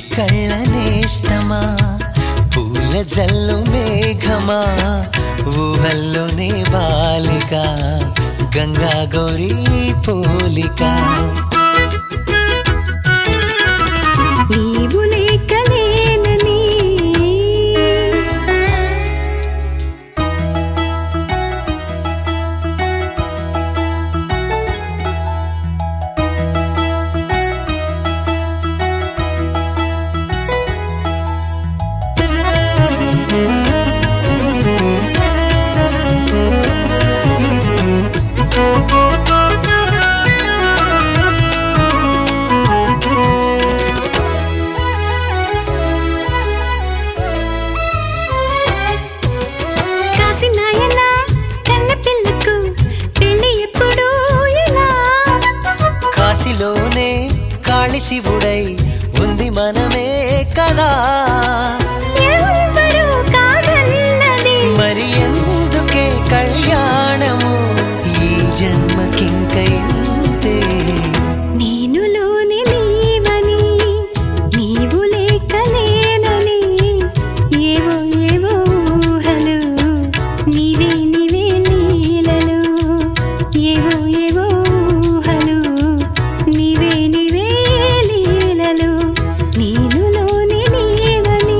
కళ్ళ నేస్తమా పూల జల్లు మేఘమా ఊహల్లోనే బాలిక గంగా గౌరీ పోలిక నీవు లేకలేనని కాశీలోనే కాళి శివుడై ఉంది మనమే కదా మరి ఎందుకే కళ్యాణము ఈ జన్మకింక ఇంతే నేను లోని నీవని నీవు లేకలేనని ఏవో ఏవో ఊహలు నీవే నీవే లీలలు ఏవో ఏవో ఊహలు నీవే నీవే లీలలు నేను లోని నీవని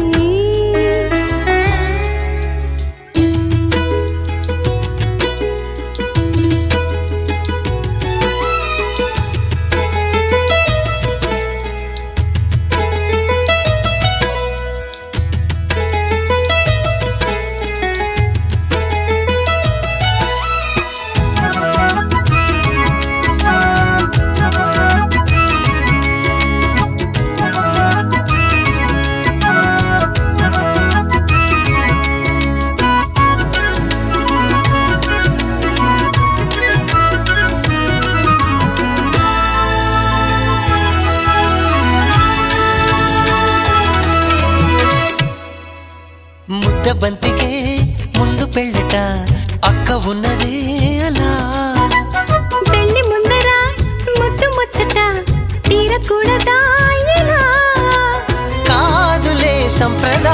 ముద్దబంతికే ముందు పెళ్ళట అక్క ఉన్నదే అలా పెళ్లి ముందర ముద్దు ముచ్చట తీరకూడదా ఇలా కాదులే సంప్రదాయం